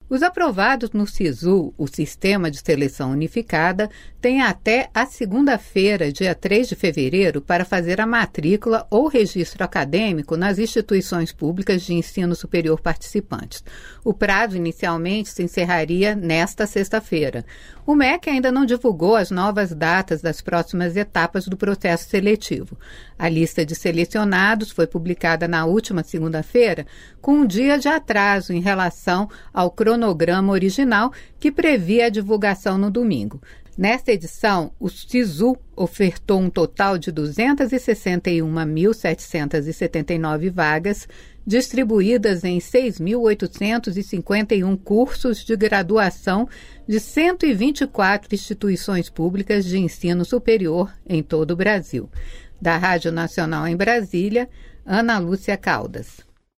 Os aprovados no SISU, o Sistema de Seleção Unificada, têm até a segunda-feira, dia 3 de fevereiro, para fazer a matrícula ou registro acadêmico nas instituições públicas de ensino superior participantes. O prazo inicialmente se encerraria nesta sexta-feira. O MEC ainda não divulgou as novas datas das próximas etapas do processo seletivo. A lista de selecionados foi publicada na última segunda-feira, com um dia de atraso em relação ao cronograma original, que previa a divulgação no domingo. Nesta edição, o SISU ofertou um total de 261.779 vagas, distribuídas em 6.851 cursos de graduação de 124 instituições públicas de ensino superior em todo o Brasil. Da Rádio Nacional em Brasília, Ana Lúcia Caldas.